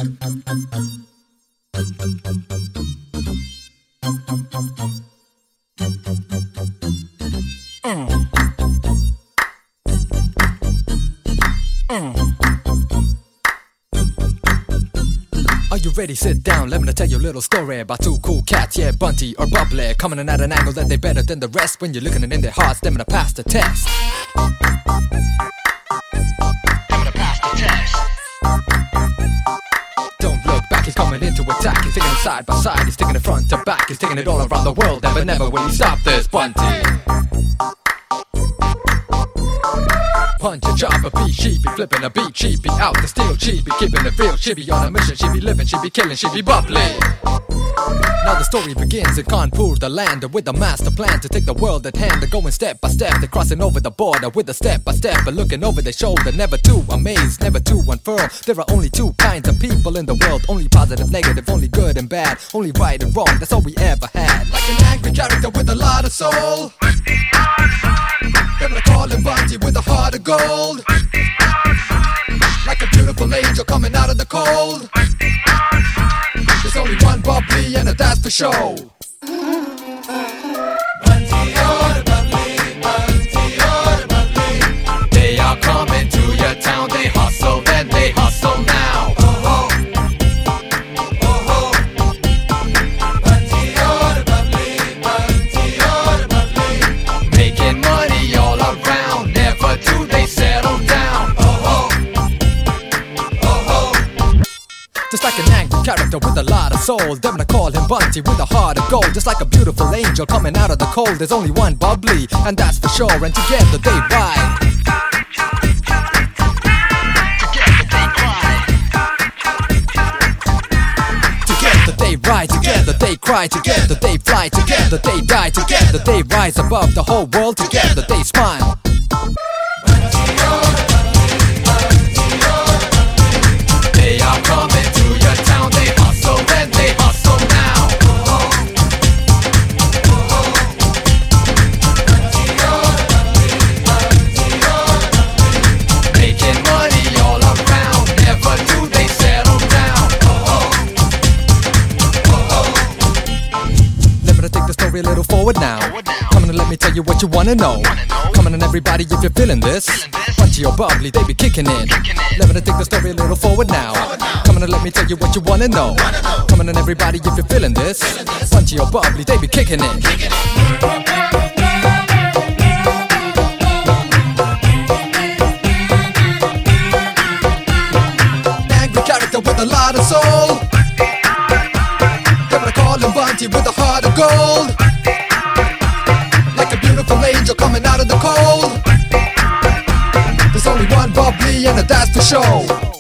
Are you ready? Sit down, let me tell you a little story about two cool cats, yeah, Bunty or Bubbly, coming in at an angle that they better than the rest. When you're looking in their hearts, them gonna pass the test. Don't look back, he's coming in to attack. He's taking it side by side, he's taking it front to back. He's taking it all around the world, never will he stop this Bunty. Punch a chop, a beat, she be flipping a beat, she be out to steal, she be keeping it real, she be on a mission, she be living, she be killing, she be bubbly. Now the story begins in Kanpur, the land with a master plan to take the world at hand. They're going step by step, they're crossing over the border with a step by step, but looking over their shoulder, never to amaze, never to unfurl. There are only two kinds of people in the world, only positive, negative, only good and bad, only right and wrong, that's all we ever had. Like an angry character with a lot of soul, they're gonna call him Bunty with a heart of gold. Like a beautiful angel coming out of the cold. There's only one bubbly and that's for show. Bunty or the bubbly, Bunty or the bubbly. They are coming to your town, they hustle, then they hustle now. Oh ho, oh ho. Bunty or the bubbly, Bunty or the bubbly. Making money all around, never do they settle down. Oh ho, oh ho. Just like an angry character with a lot of soul, they're gonna call him Bunty with a heart of gold. Just like a beautiful angel coming out of the cold, there's only one bubbly, and that's for sure. And together they ride, together they cry, together they ride, together they cry, together they fly, together they die, together they rise above the whole world, together they smile. They are coming to your town, they hustle and they hustle now. Making money all around, never do they settle down. Let me take the story a little forward now. Come on and let me tell you what you wanna know. Come on and everybody, if you're feeling this, Bunty or Bubbly, they be kicking it. Let me take the story a little forward now. Come on and let me tell you what you wanna know. Come on and everybody, if you're feeling this, Bunty or Bubbly, they be kicking it. Angry character with a lot of soul, they're gonna call him Bunty with a heart of gold. Like a beautiful angel coming out of the cold. There's only one bubbly and that's for show.